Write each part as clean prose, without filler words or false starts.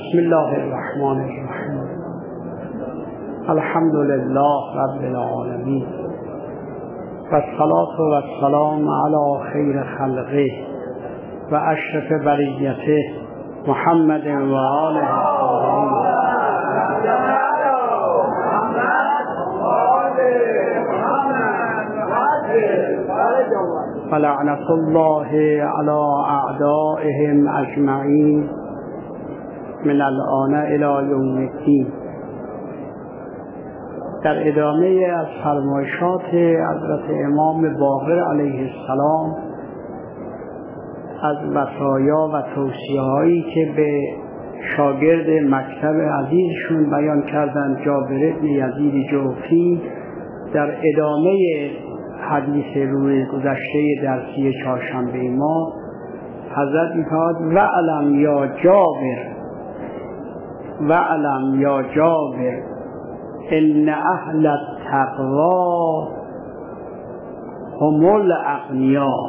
بسم الله الرحمن الرحیم. الحمد لله رب العالمین و الصلاة و السلام علی خیر خلقه و اشرف بریته محمد و آله الطاهرین. ولعنة الله علی اعدائهم اجمعین من الآن الی یوم الدین. در ادامه از فرمایشات حضرت امام باقر علیه السلام از وصایا و توصیه‌هایی که به شاگرد مکتب عزیزشون بیان کردند، جابر بن یزید جوفی، در ادامه حدیث روز گذشته درسی چهارشنبه ما حضرت می‌فرماید وعلم یا جابر، وعلم یا جابر ان اهل التقوا هم الاغنیاء،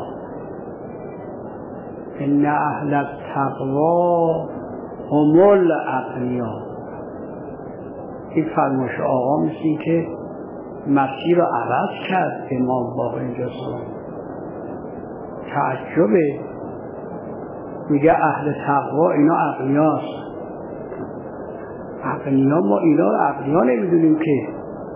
ان اهل التقوا هم الاغنیاء. این فرمایش آقا مثل که مسیر رو عوض کرد. امام باقر اینجا تعجبه، میگه اهل تقوا اینا اغنیاست. اغنیا ما اینا رو اغنیا نمیدونیم که.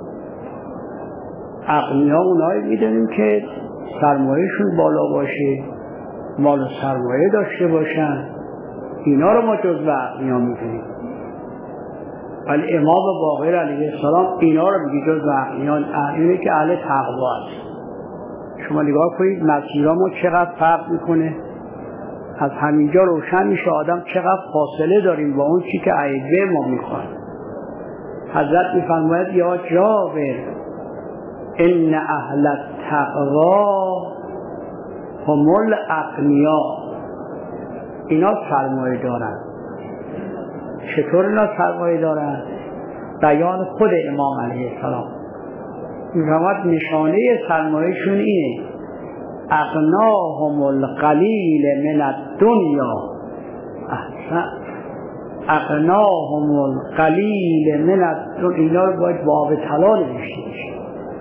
اغنیا اونایی میدونیم که سرمایهشون بالا باشه، مال و سرمایه داشته باشن، اینا رو ما جزو اغنیا میدونیم. ولی امام باقر علیه السلام اینا رو میگه جزو اغنیا، اغنیایی که اهل تقوا است. شما نگاه کنید مسیرها ما چقدر فرق میکنه. از همینجا روشن میشه آدم چقدر فاصله داریم با اون چی که ائمه ما میخوان. حضرت میفرماید یا جابر ان اهل التقوا هم الاغنیاء، اینا سرمایه دارن. چطور اینا سرمایه دارن؟ بیان خود امام علیه السلام میفرماید نشانه سرمایهشون اینه اغناهم القلیل من الدنیا. احسن، اغناهم القلیل من الدنیا. اینا رو باید باب طلا نوشته بشه.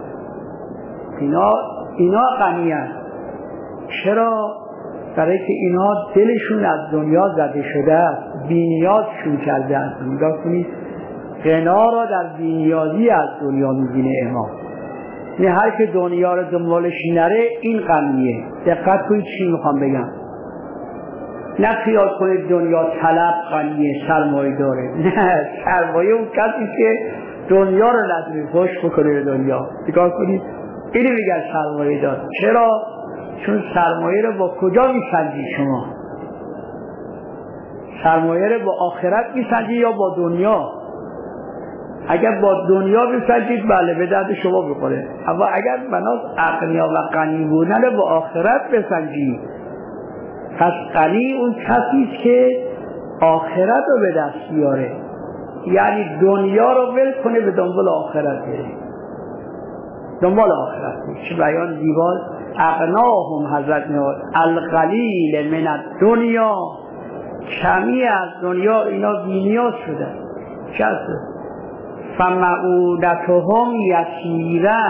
اینا غنی هستند. چرا؟ برای که اینا دلشون از دنیا زده شده است، بی‌نیازشون کرده است. نگاه کنید غنا را در بی‌نیازی از دنیا می‌بینه امام. نه هر که دنیا رو دنبالش نره این غنیه. دقت کنید چی میخوام بگم. نه خیال کنید دنیا طلب غنیه، سرمایه داره. نه، سرمایه اون کسی که دنیا رو نظری خوش بکنه به دنیا. نگاه کنید اینو میگن سرمایه دار. چرا؟ چون سرمایه رو با کجا میسنجی شما؟ سرمایه رو با آخرت میسنجی یا با دنیا؟ اگر با دنیا بسنجید بله به درد شما بخوره، اما اگر بناس اغنیا و غنی بودن با آخرت بسنجید، پس غنی اون کسی که آخرت رو به دست بیاره، یعنی دنیا رو ول کنه به دنبال آخرت بره. دنبال آخرت بره. چه بیان زیبا. اغناهم حضرت میاد القلیل من الدنیا، کمی از دنیا اینا بی‌نیاز شدن. چطور؟ فمعونتهم یسیره،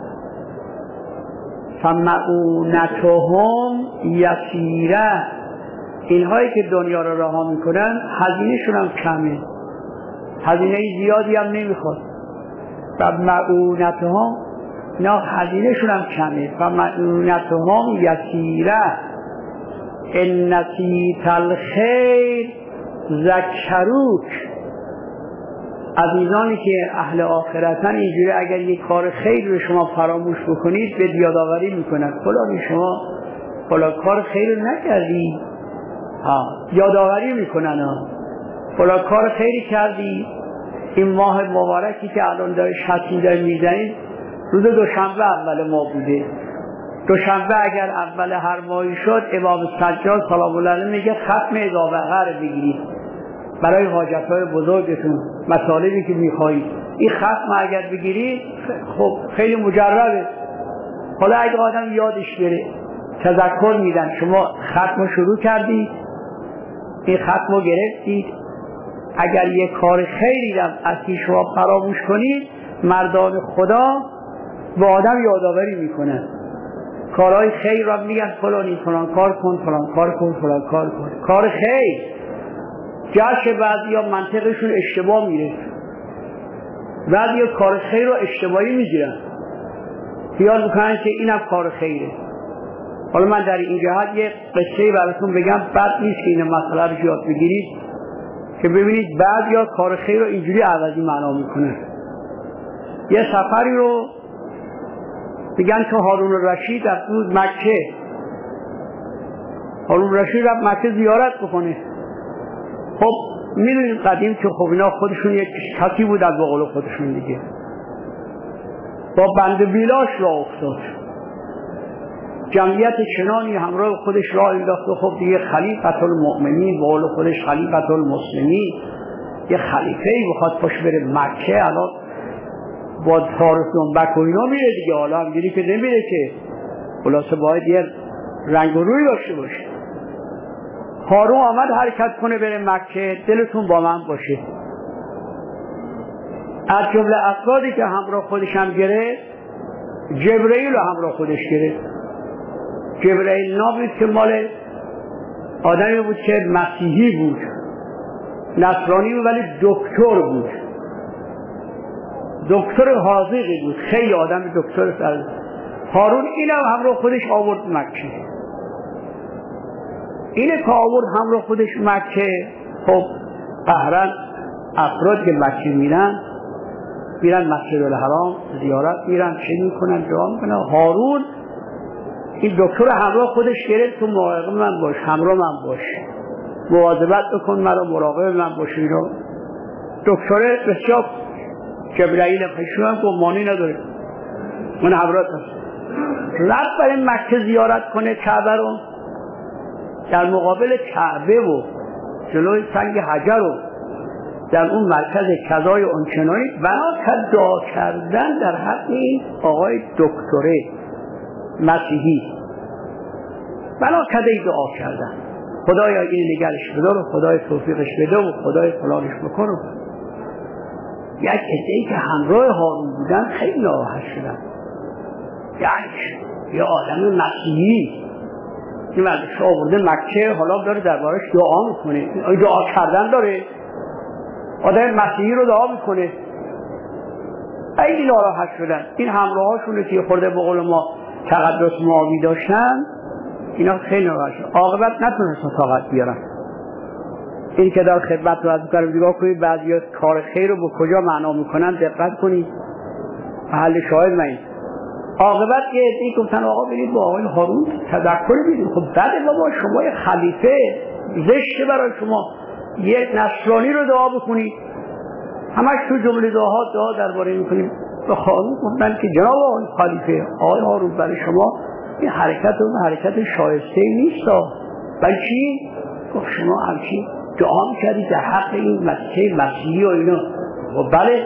فمعونتهم یسیره. اینهایی که دنیا رو رها میکنن هزینه‌شون هم کمه، هزینه زیادی هم نمیخواد. فمعونتهم، اینا هزینه‌شون هم کمه. فمعونتهم یسیره ان نسیت الخیر ذکروک. عزیزانی که اهل آخرتن اینجوری اگر یک کار خیر به شما فراموش بکنید به یادآوری میکنن فلانی شما فلان کار خیر نکردی، یادآوری میکنن فلان کار خیری کردی. این ماه مبارکی که الان داره شطی داره میزنید روز دوشنبه اول ماه بوده. دوشنبه اگر اول هر ماهی شد امام سجاد سلام الله علیه میگه ختم اذا بقر بگیرید برای حاجت‌های بزرگتون، مطالبی که می‌خواید. این ختم اگر بگیرید خب خیلی مجربه. حالا اگه آدم یادش بره تذکر میدن شما ختم شروع کردید، این ختم رو گرفتید، اگر یک کار خیری را از شما فراموش کنید، مردان خدا با آدم یادآوری میکنن. کارهای خیر را میگن فلانی فلان کار کن، فلان کار کن، فلان کار کن. کار خیر جاش بعضیا منطقشون اشتباه میره، بعضیا کار خیر رو اشتباهی میگیرن، خیال میکنن که اینم کار خیره. حالا من در این جهت یک قصه براتون بگم، بد نیست که این مسئله رو یاد بگیرید که ببینید بعضیا کار خیر رو اینجوری عوضی معنا میکنن. یه سفری رو میگن که هارون الرشید از مکه، هارون الرشید رفت مکه زیارت بکنه. خب میدونید قدیم که خب اینا خودشون یک کسی بود از بقول خودشون دیگه، با بند بیلاش را افتاد، جمعیت چنانی همراه خودش راه انداخت و خب دیگه خلیفة المؤمنین بقول خودش خلیفة المسلمین، یه خلیفه‌ای بخواد پاش بره مکه، الان با فارس دنبک و اینا میره دیگه، حالا همجوری که نمیره که، خلاصه باید یه رنگ و روی داشته باشه. هارون آمد حرکت کنه بره مکه، دلتون با من باشه. از جمله افرادی که همراه خودش هم گرفت، جبرئیل رو همراه خودش گرفت. جبرئیل نامید که مال آدمی بود که مسیحی بود، نصرانی بود ولی دکتر بود، دکتر حاذقی بود، خیلی آدم دکتر سر. هارون اینم همراه خودش آورد مکه. اینه که آورد همراه خودش مکه. خب قهرن افراد که مکه میرن مسجد الحرام زیارت میرن، چه میکنن؟ دعا میکنن. هارون این دکتر همراه خودش گرفت، تو مراقب من باش، همراه من باش، مواظبت بکن، مرا مراقب من باش. اینا دکتر بسیار جبرئیل خشوع هم گمانی نداره، من همراه هست. رفت برای مکه زیارت کنه کعبه رو، در مقابل کعبه و جلوی سنگ حجر و در اون مرکز کذای اونچنانی بنا کرد دعا کردن در حق این آقای دکتره مسیحی، بنا کرده دعا کردن، خدایا این نگرش بدار و خدای توفیقش بده و خدای فلانش بکن. یک عده‌ای که همراه هارون بودن خیلی ناراحت شدن. یه آدم مسیحی این مردش آورده مکه، حالا داره دربارش دعا میکنه، دعا کردن داره، آدم مسیحی رو دعا میکنه. خیلی ناراحت شدن. این همراهاشونه که خورده به قول ما تقدس معاوی داشتن، اینا خیلی ناراحت شدن. عاقبت نتونستن طاقت بیارن. این که در خدمت رو از بکنم نگاه کنید، بعضی کار خیر رو به کجا معنا میکنن دقت کنید. محل شاهد من این عاقبت که ادعی گفتن آقا برید با آقای هارون تذکر بدید. خب بده بابا، شما یه خلیفه، زشته برای شما یک نصرانی رو دعا بکنید. همش تو جمله دعا درباره میکنیم. به هارون گفتن که جناب آقای خلیفه، آقای هارون برای شما این حرکت شایسته نیست. بلکه چی؟ گفت شما همچین دعا میکردید در حق این مسیحی و اینا. و بله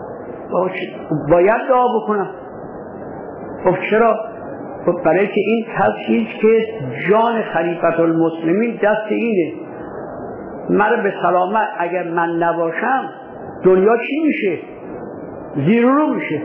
باید دعا بکنم. خب چرا؟ خب برای که این چیز که جان خلیفة المسلمین دست اینه. من به سلامت اگر من نباشم دنیا چی میشه؟ زیر رو میشه.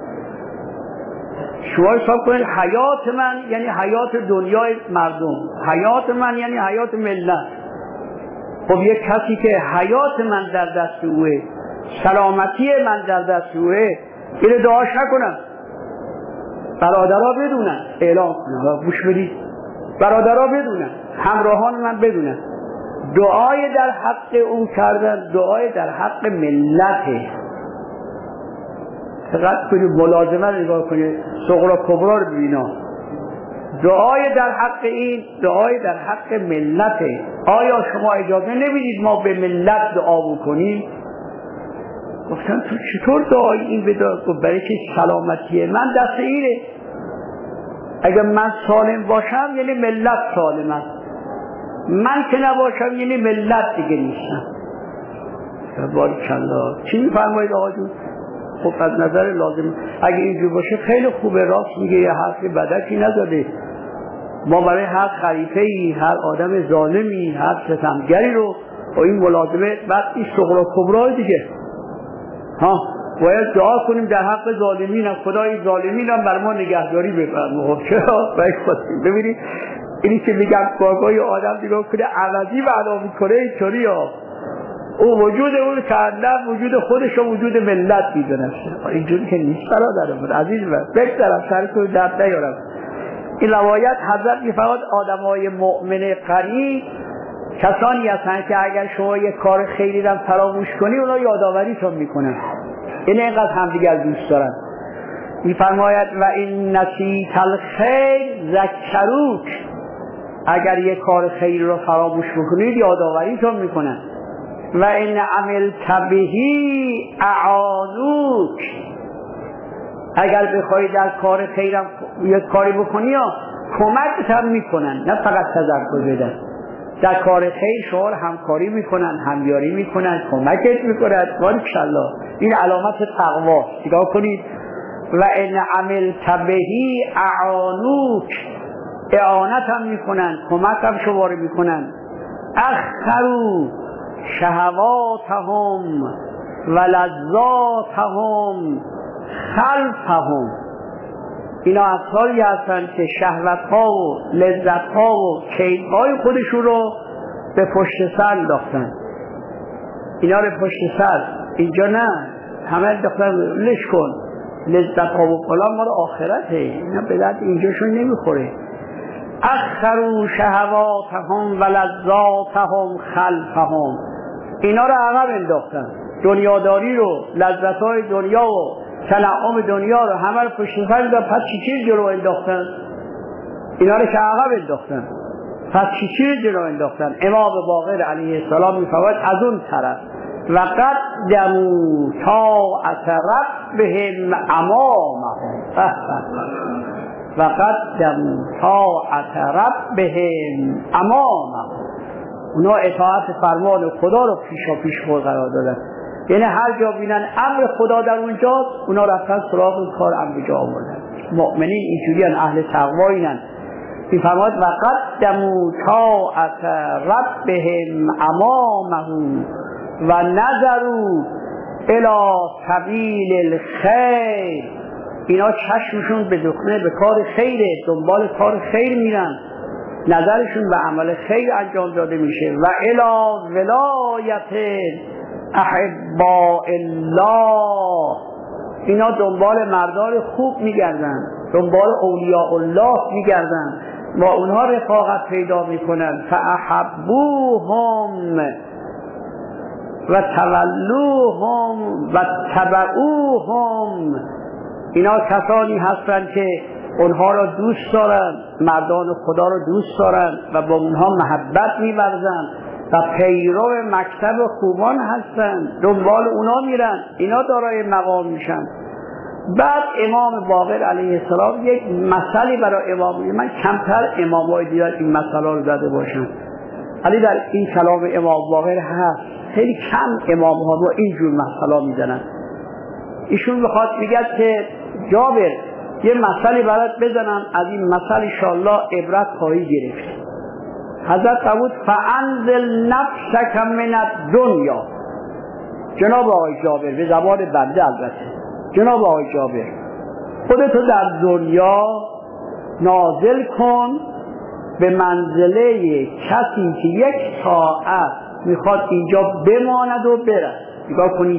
شما حساب کنید حیات من یعنی حیات دنیای مردم، حیات من یعنی حیات ملت. خب یک کسی که حیات من در دست اوه، سلامتی من در دست اوه، اینو دعاش نکنم. برادرها بدونن، اعلام کنن، گوش بدید، برادرها بدونن، همراهان من بدونن، دعای در حق اون کردن دعای در حق ملته. فقط کنید ملازمه نگاه کنید، صغرا کبرا رو ببینا. دعای در حق این دعای در حق ملته. آیا شما اجازه نمیدید ما به ملت دعا بکنیم؟ گفتن تو چطور دعای این بدار؟ گفت برای که سلامتی من دست اینه. اگر من سالم باشم یعنی ملت سالم است، من که نباشم یعنی ملت دیگه نیستم. باریکالله. چی میفرمایید آقا جون؟ خب از نظر لازم اگه اینجور باشه خیلی خوبه، راست میگه، یه حرف بدکی نزده. ما برای هر خلیفه‌ای، هر آدم ظالمی، هر ستمگری رو و این ملازمه بعد این صغرا کبرا دیگه. باید دعا کنیم در حق ظالمین، خدای ظالمین هم بر ما نگهداری بفرما. چرا؟ ببینید اینی که میگم گاگای آدم دیگه کنه عوضی معنا میکنه اینطوری ها، او وجود اون کردن وجود خودش و وجود ملت میدونه. اینجوری که نیست برادرم عزیز من، بگذارم سرتون درد نیارم. این روایت حضرت میفرماد آدمای مؤمن قریب کسانی هستند که اگر شما یک کار خیری را فراموش کنی اونا یادآوریتون میکنن. این اینقدر همدیگر دوست دارن. میفرماید و این نسیت الخیر ذکروک، اگر یک کار خیر رو فراموش بکنید یادآوریتون میکنن. و این عملت بهی اعانوک، اگر بخوای در کار خیرم یک کاری بکنی یا کمکت هم میکنن، نه فقط تذکر بدن. در کار خیر شما همکاری میکنن، همیاری میکنن، کمکت میکنن. ماشاءالله این علامت تقواست. نگاه کنید و ان عملت بهی اعانوک، اعانت هم میکنن، کمک هم شما رو میکنن. اخروا شهواتهم و لذاتهم خلفهم، اینا افرادی هستند که شهوت‌ها و لذت‌ها و کیف‌های خودشون رو به پشت سر انداختن. اینا رو پشت سر، اینجا نه، همه انداختن لش کن، لذت‌ها و فلان مال آخرته، اینا به درد اینجاشون نمیخوره. اخروا شهواتهم و لذاتهم خلفهم، اینا رو عقب انداختن. دنیاداری رو، لذت‌های دنیا و تنعم دنیا رو همه رو پشت سر انداختن. پس چی جلو انداختن؟ اینا رو که عقب انداختن، پس چی جلو انداختن؟ امام باقر علیه السلام میفرماید از اون طرف و قدموا طاعت ربهم امامهم، و قدموا طاعت ربهم امامهم، اونا اطاعت فرمان خدا رو پیش قرار دادن. یعنی هر جا بینن امر خدا در اونجاست اونا رفتن سراغ اون کار امر جا آوردن. مؤمنین اینجوریان، اهل تقوا اینن. میفرماید و قدموا طاعت ربهم امامهم و نظروا الی سبیل الخیر، اینا چشمشون به دخنه به کار خیره، دنبال کار خیر میرن، نظرشون به عمل خیر انجام داده میشه. و الی ولایت احباء الله، اینا دنبال مردان خوب میگردن، دنبال اولیاء الله میگردن، با اونها رفاقت پیدا میکنن. فاحبوهم و تولوهم و تبعوهم، اینا کسانی هستند که اونها را دوست دارن، مردان خدا را دوست دارن و با اونها محبت می‌ورزن و پیرو مکتب خوبان هستن، دنبال اونا میرن، اینا دارای مقام میشن. بعد امام باقر علیه السلام یک مثالی برای امام، من کمتر امامای دیگر این مثالا رو زده باشن، ولی در این کلام امام باقر هست. خیلی کم امام ها رو اینجور مثالا میزنن. ایشون بخواد میگه که جابر یه مثالی برات بزنم، از این مثل انشاءالله عبرت خواهی گرفت. حضرت فرمود فانزل نفسک من الدنیا، جناب آقای جابر، به زبان بنده البته، جناب آقای جابر خودتو در دنیا نازل کن به منزله کسی که یک ساعت میخواد اینجا بماند و بره. نگاه کنید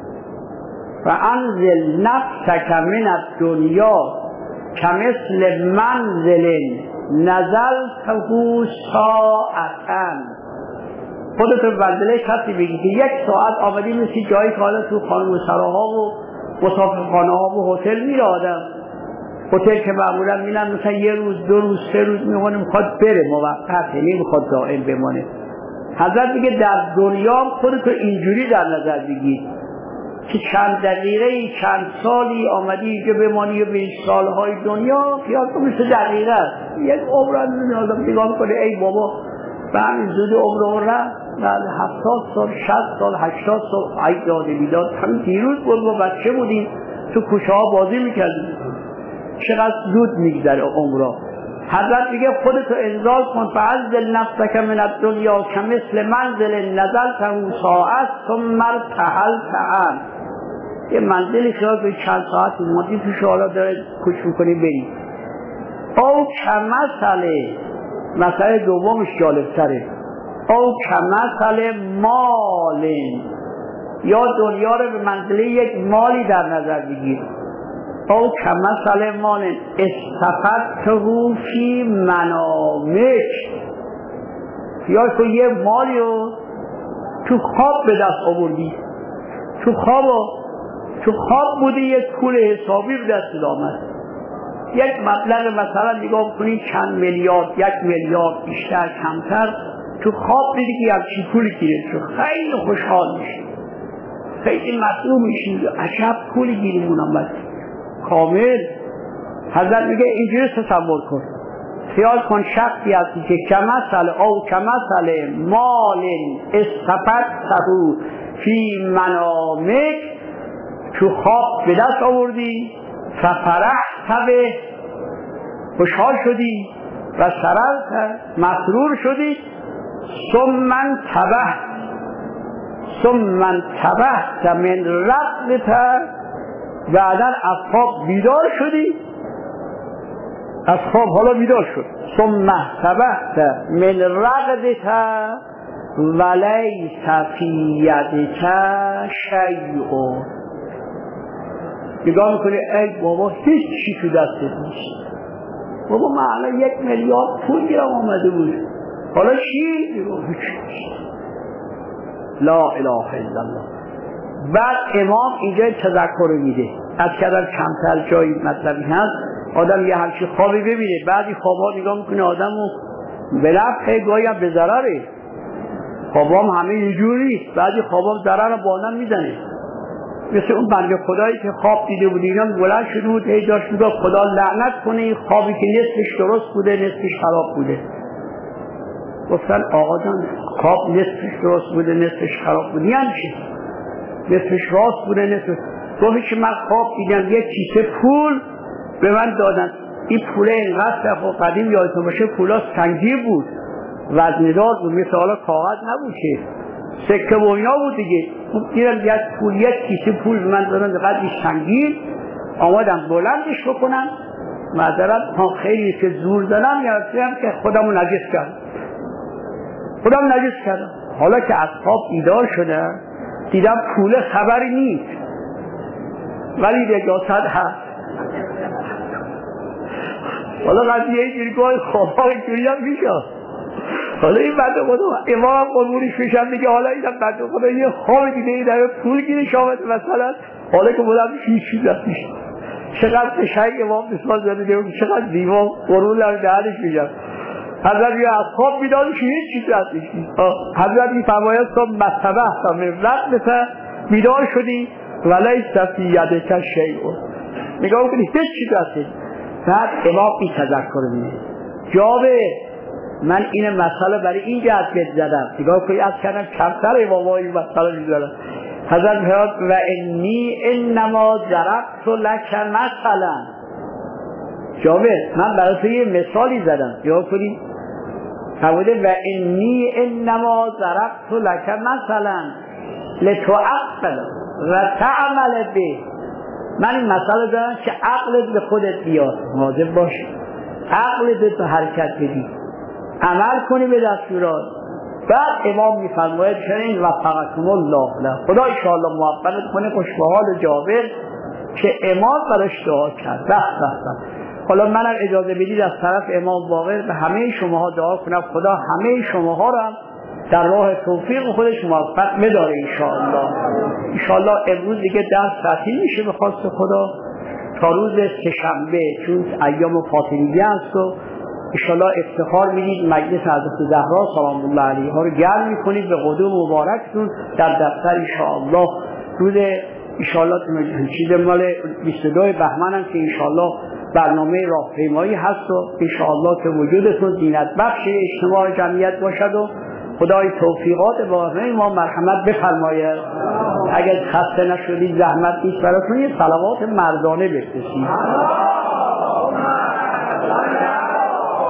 فانزل نفسک من الدنیا کمثل منزل نزلته ساعتا، خودتو منزله کسی بگی که یک ساعت آمدی مثل جایی که حالا تو خانم سراها و مسافرخانه ها و هتل میره آدم، هتل که معمولا میرن مثلا یه روز دو روز سه روز میمونه، میخواد بره موقته، نمیخواد دائم بمانه. حضرت میگه در دنیا خودتو اینجوری در نظر بگیر که چند دقیقه چند سالی آمدی اینجا بمانی و به این سالهای دنیا خیال تو مثل دقیقه است، یک عمر از دنیا آدم نگاه کنه ای بابا به همین زود عمر رفت، بعد 70 سال 60 سال 80 سال عید داده بیداد، همین دیروز بود با بچه بودیم تو کوچه ها بازی میکردیم، چقدر زود میگذره عمرها. حضرت میگه خودتو انزال کن، فعزل نفسک من الدنیا کمثل منزل نزلته ساعت ثم ارتحلت عنه. یه منزلی شاید به چند ساعت اومدی توش، حالا داره کوچ میکنی بری. او کمثل، مسئله دومش جالبتره، او کمثل مال، یا دنیا رو به منزله یک مالی در نظر بگیر. او کمثل مال استفدته فی منامک، یا تو یه مالی رو تو خواب به دست آوردی، تو خواب بودی، یک پول حسابی به دست آمد، یک مبلغ مثلا نگاه کنی چند میلیارد، 1 میلیارد بیشتر کمتر، تو خواب دیدی که همچین پولی گیره شد، خیلی خوشحال میشی، خیلی مسئول میشی، عجب پولی گیرمون آمد کامل. حضرت میگه اینجوری تصور کن، خیال کن شخصی هستی که کمثل او کمثل مال استفدته فی منامک، تو خواب به دست آوردی، ففرحت به، خوشحال شدی، و سررت، مسرور شدی، ثم انتبهت من رقدت، بعدا از خواب بیدار شدی، از خواب حالا بیدار شد، ثم انتبهت من رقدت ولیس فی یدک شیء. نگاه میکنی ای بابا هیچ چی تو دستت نیست، بابا من الان 1 میلیارد پول گیرم آمده بود، حالا چی؟ لا اله الا الله. بعد امام اینجا تذکر میده، از کردن کمتر جایی مطلبی هست، آدم یه همچی خوابی ببینه، بعدی خوابا نگاه میکنه آدمو به نفعه، گاهی هم به ضرره، خوابام همه اینجوری نیست، بعدی خوابام ضرر رو با آدم میزنه. مثل اون بنده خدایی که خواب دیده بود، اینا بلند شده بود هی داشت میگفت خدا لعنت کنه این خوابی که نصفش درست بوده نصفش خراب بوده. گفتن آقا جان خواب نصفش درست بوده نصفش خراب بوده، یعنی چی؟ نصفش راست بوده نصفش. گفت که من خواب دیدم یک کیسه پول به من دادن، این پوله اینقدر خب قدیم یادتون باشه پولا سنگی بود، وزندار بود، مثل حالا کاغذ نبود که سکه و اینا بود دیگه. دیدم یک کیسه پول به من دادن قدری سنگین، آمادم بلندش بکنم، معذرت خیلی که زور زدم یادم که خودمو نجس کردم. حالا که از خواب بیدار شدم دیدم پول خبری نیست ولی نجاست هست. حالا قضیه اینجوری که خوابا اینجوری هم میشه. حالا این بنده خدا امام قربونش میشم میگه حالا این بنده خدا یه خواب دیده این همه پول گیرش آمد مثلا، حالا که بودم هیچ چیز نمیشه. چقدر قشنگ امام مثال زده، چقدر زیبا قرون هم دهنش میگم. حضرت میگه از خواب بیدار میشه هیچ چیز هستش نیست. حضرت میفرماید تو مصطبه تا مفلت بیدار شدی ولیس فی یدک شیء، نگاه کنی هیچ چیز هستش. بعد امام این تذکر میده جابه من این مسئله برای این جهت زدم، نگاه کنی از کردم کمتر امام این مسئله میزدم. حضرت میفرماید و انی انما ضربت لک مثلا، جابه من برای تو یه مثالی زدم، نگاه کنی فرموده و انی انما ضربت لک مثلا لتعقل و تعمل به، من این مسئله زدم که عقلت به خودت بیاد، مواظب باش عقلت تو حرکت بدی، عمل کنی به دستورات. بعد امام میفرماید چنین وفقکم الله له، خدا انشاءالله موفقت کنه. خوش به حال جابر که امام براش دعا کرد. حالا منم اجازه بدید از طرف امام باقر به همه شماها دعا کنم خدا همه شماها را در راه توفیق خودش موفق بداره انشاءالله. امروز دیگه درس تعطیل میشه به خواست خدا تا روز سه‌شنبه، چون ایام فاطمیه است و انشاءالله افتخار میدید مجلس حضرت زهرا سلام الله علیها رو گرم میکنید به قدوم مبارکتون در دفتر انشاءالله. روز انشاءالله چیز مال 22 بهمن هم که انشاءالله برنامه راهپیمایی هست و انشاءالله که وجودتون زینت بخش اجتماع جمعیت باشد و خدای توفیقات واقعی ما مرحمت بفرماید. اگر خسته نشدید زحمت نیست براتون یه صلوات مردانه بفرستید.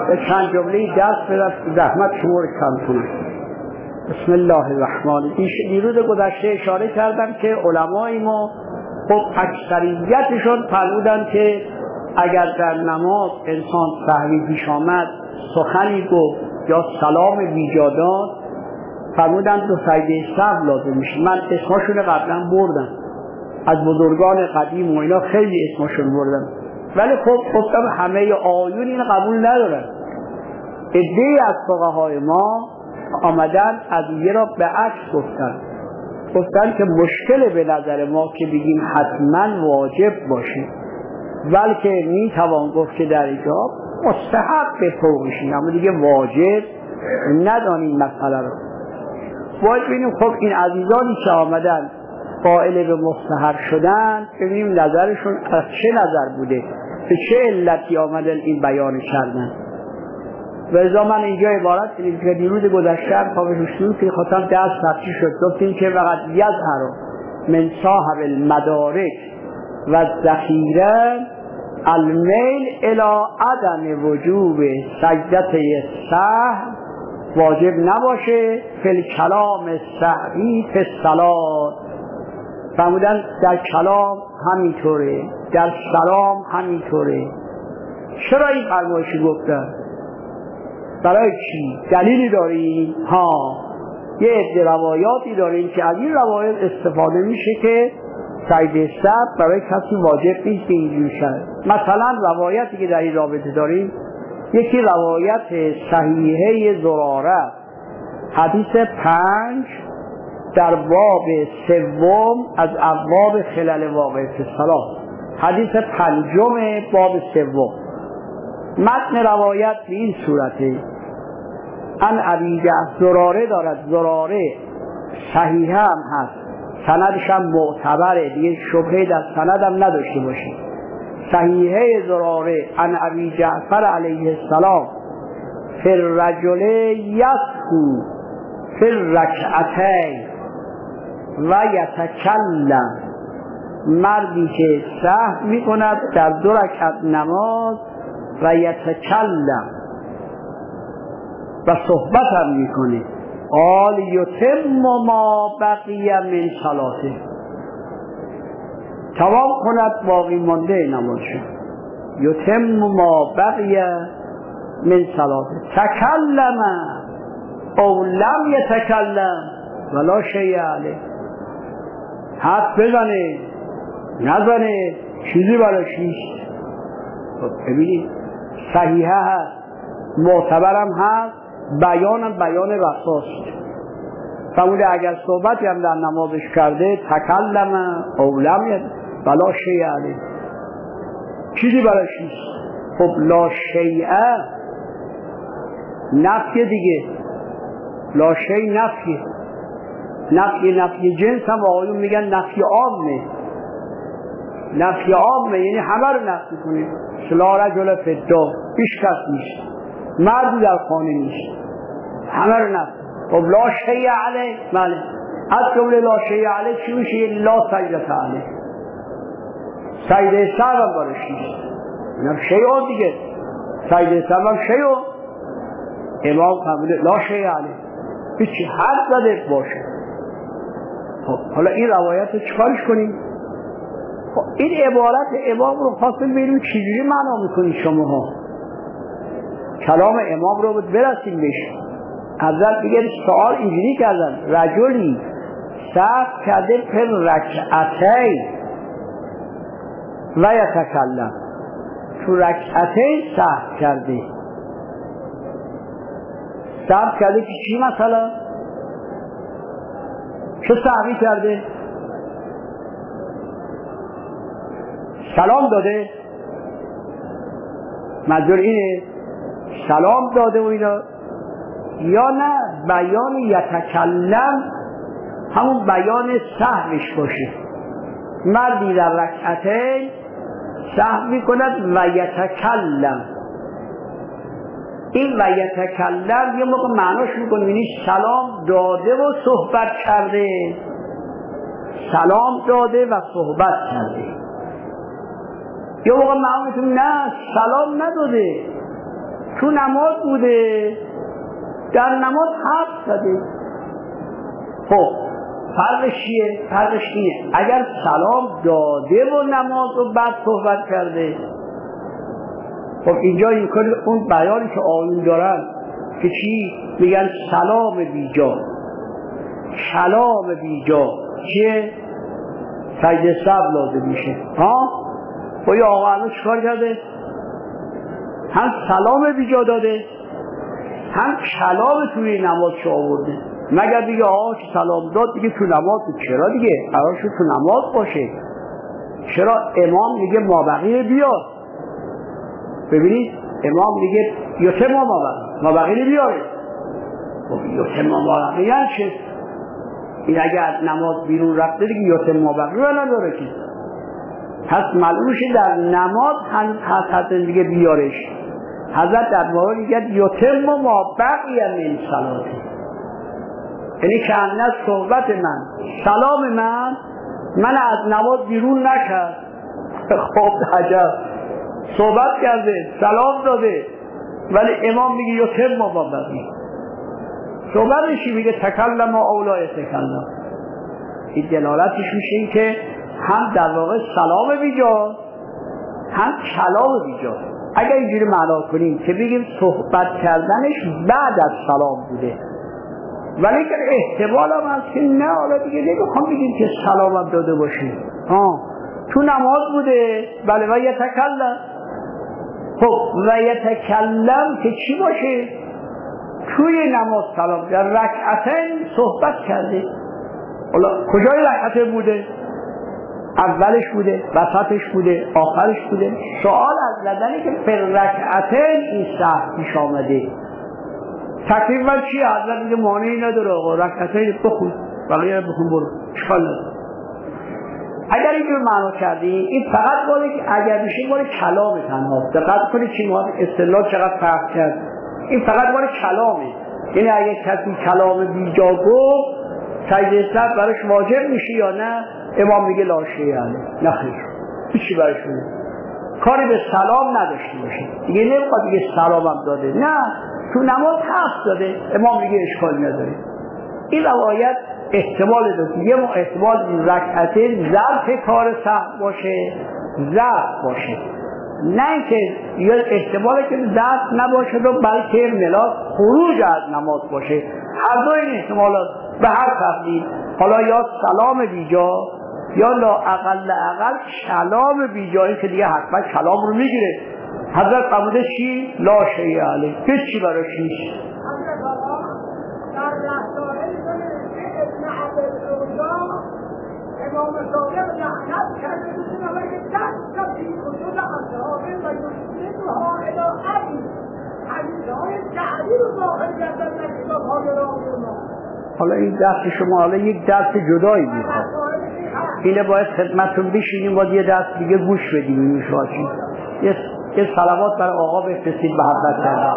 به چند جمله دست بدست زحمت شما رو کم کنم. بسم الله الرحمن الرحیم. دیروز گذشته اشاره کردم که علمای ما خب اکثریتشون فرمودن که اگر در نماز انسان سهوی پیش آمد سخنی گفت یا سلام بیجا داد فرمودن تو سجده سهو لازم میشه. من اسمشون قبلا بردم، از بزرگان قدیم و اینا خیلی اسمشون بردم، ولی خب گفتم همه آیون این قبول ندارن. عده‌ای از فقهای ما آمدن ادعیه را به عکس گفتن که مشکل به نظر ما که بگیم حتما واجب باشه، بلکه میتوان گفت که در اینجا مستحب به فوقشین، اما دیگه واجب ندانیم مسئله رو. باید ببینیم خب این عزیزانی که آمدن قائل به مستحب شدن ببینیم نظرشون از چه نظر بوده، به چه علتی آمدن این بیان کردن. و ازا من اینجا عبارت کنیم که دیروز گذشته خوابشون که خواستم دست تفتی شد گفتیم که وقت یظهر من صاحب المدارک و الذخیره المیل الی عدم وجوب سجده سهو واجب نباشه فی الکلام سهوی فی الصلاة. فرمودن در کلام همینطوره، در سلام همینطوره. چرا این فرمایشی گفتن؟ برای چی؟ دلیلی داریم؟ یه عده روایاتی داریم که از این روایات استفاده میشه که سجده سهو برای کسی واجب نیست که اینجور شد. مثلا روایتی که در این رابطه داریم یکی روایت صحیحه زراره، حدیث 5 در باب 3 از ابواب خلل واقع فی الصلاة، حدیث 5 باب 3. متن روایت به این صورته: ان ابی جعفر، زراره دارد، زراره صحیحه هم هست، سندش هم معتبره، دیگه شبهه در سند هم نداشته باشه. صحیحه زراره ان ابی جعفر علیه السلام فی الرجل یسهو فی الرکعتین و یتکلم، مردی که سهو میکند در 2 رکعت نماز و یتکلم و صحبت هم میکنه، قال یتم ما بقی من صلاته، تمام کند باقی مانده نمازش. یتم ما بقی من صلاته تکلم او لم یتکلم ولا شیء علیه، حرف بزنه نزنه چیزی براش نیست. ببینید صحیحه هست، معتبرم هست، بیانم بیان رساست. فرموده اگر صحبتی هم در نمازش کرده تکلم او لم ولا شیء علیه، چیزی براش نیست. خب لا شیء نفی دیگه، لا شیء نفی جنس هم آقایون میگن نفی عامه. نفی عامه یعنی همه رو نفی کنه. لا رجل فی الدار، هیچ کس نیست، مردی در خانه نیست، همه رو نفی. خب لا شیء علیه، بله، از جمله لا شیء علیه چی میشه؟ لا سجده علیه، سجده سهو هم براش نیست. اینم شیء دیگه، سجده سهو هم شیء. امام فرموده لا شیء علیه، هیچی حد زده باشه. خب حالا این روایت رو چکارش کنیم؟ خب این عبارت امام رو خواستیم ببینیم چجوری معنا میکنید شماها. کلام امام رو برسیم بهش. حضرت دیگه سوال اینجوری کردن: رجلی سهو کرده پر رکعتین و یتکلم، تو رکعتین سهو کرده. سهو کرده که چی مثلا؟ چه سهوی کرده؟ سلام داده؟ منظور اینه سلام داده و اینا، یا نه بیان یتکلم همون بیان سهوش باشه. مردی در رکعتین سهو میکند و یتکلم، این و یتکلم یه موقع معناش میکنه یعنی سلام داده و صحبت کرده، سلام داده و صحبت کرده. یه موقع معناش نه سلام نداده، تو نماز بوده، در نماز حرف زده. خب فرقش چیه؟ فرقش اینه اگر سلام داده و نماز رو بعد صحبت کرده، خب اینجا اون بیانی که آیون دارن که چی؟ میگن سلام بیجا، کلام بیجا چیه؟ سجده سهو لازم میشه. خب یا آقا الان چیکار کرده؟ هم سلام بیجا داده، هم کلام توی نماز شو آورده. مگر دیگه آقا که سلام داد دیگه تو نماز بود، چرا دیگه قرار شد تو نماز باشه، چرا امام میگه مابقی بیار؟ ببینید امام میگه یتم مابقی بیاره. خب یتم مابقی یعنی چه؟ این اگه از نماز بیرون رفته دیگه یتم مابقی نداره که، پس معلومه در نماز حضرت دیگه بیارش. حضرت در واقع میگه یتم مابقی من صلاته، یعنی که از صحبت من، سلام من از نماز بیرون نکرد. خب عجب، صحبت کرده، سلام داده، ولی امام میگه یتم مابقی. صحبتش میگه تکلم اولای تکلم. این دلالتش میشه این که هم در واقع سلام بیجا هم کلام بیجا. اگر اینجوری معنا کنیم که بگیم صحبت کردنش بعد از سلام بوده، ولی که احتمال هم هست که نه، حالا دیگه نمیخوام بگیم که سلام هم داده باشیم. تو نماز بوده، بله و یتکلم. خب و یتکلم که چی باشه؟ توی نماز سلام در رکعتین صحبت کرده. حالا کجای رکعتین بوده؟ اولش بوده، وسطش بوده، آخرش بوده. سوال از لدنی که پر رکعتین این سهو پیش آمده. تقریبا چیه؟ حضرت میگه مانعی نداره آقا، رکعتین بخون، بقیه بخون برو، اشکال نداره. اگر اینجور معنا کردی این فقط باید که اگر میشه باید کلام تنها. دقت کنید چی ما اصطلاح چقدر فرق کرد. این فقط باید کلامه، یعنی اگر کسی کلام بیجا گفت سجده سهو براش واجب میشه یا نه؟ امام میگه لا شیء علیه، نه خیر، هیچی براش میگه، کاری به سلام نداشته باشه دیگه. نمیخواد دیگه سلامم داده، نه تو نماز حرف داده، امام میگه اشکال نداره. این روایت احتمال داره، یه احتمال رکعتین ظرف کار سهو باشه، ظرف باشه، نه اینکه یا احتمالی که ظرف نباشه و بلکه ملاک خروج از نماز باشه. هر دو این احتمالات به هر تقدیر، حالا یا سلام بیجا یا لا اقل کلام بیجایی که دیگه حتما کلام رو میگیره. حضرت فرموده چی؟ لا شیء علیه، هیچی براش نیست. امام صادق لعنت کرده بودن و یک دست کسی خصوص اصحابه و یسلمها الهی حدیثهای جعلی رو ظاهر کردن در کتاب‌های راهنما. حالا این دست شما حالا یک دست جدایی میخواد، اینه باید خدمتتون بشینیم باید یه دست دیگه گوش بدیم. این شواشی یه صلوات برای آقا بفرستید محبت کردن.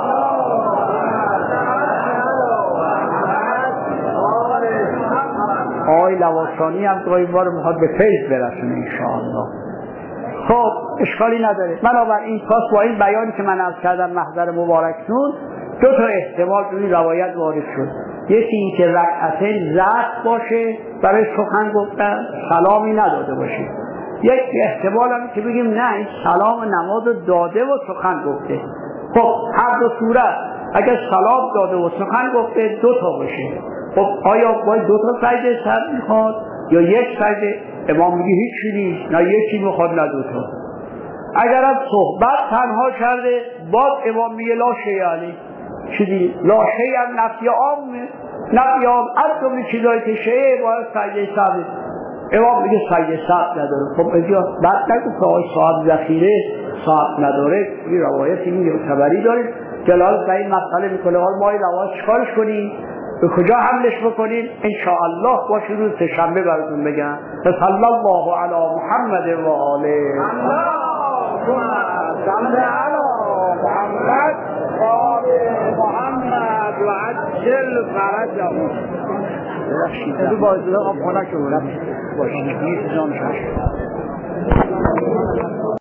آقای لواسانی هم گاهی بار میخواد به فیض برسونه انشاءالله. خب اشکالی نداره. بنابراین پس با این بیانی که من عرض کردم محضر مبارکتون دو تا احتمال توی روایت وارد شد. یکی این که رکعتین ظرف باشه برای سخن گفتن، سلامی نداده باشه. یک احتمال هم که بگیم نه این سلام نماز داده و سخن گفته. خب هر دو صورت اگر سلام داده و سخن گفته دو تا باشه. خب آیا باید دو تا سجده سهو میخواد یا یک سجده؟ امام میگه هیچی نیست، نه یکی میخواد نه دو تا. اگر از صحبت تنها کرده باز امام میگه لا شیء علیه. چیزی لا شیء هم نفی عامه، نفی عام از اون چیزایی که شیء باید سجده سهو. امام میگه سجده سهو نداره. خب اینجا بعد نگو که آقای صاحب ذخیره سهو نداره، این روایتی معتبری داره جلال به این مسئله میکنه. حالا ما این روایت چیکارش کنیم؟ به کجا حملش بکنیم؟ انشاءالله باشه روز سه‌شنبه براتون بگم. صلی الله علی محمد و آله. اللهم صل علی محمد و آل محمد و عجل فرجهم. ببخشید با اجازه آب خنک رو باشید. نیست جان شد.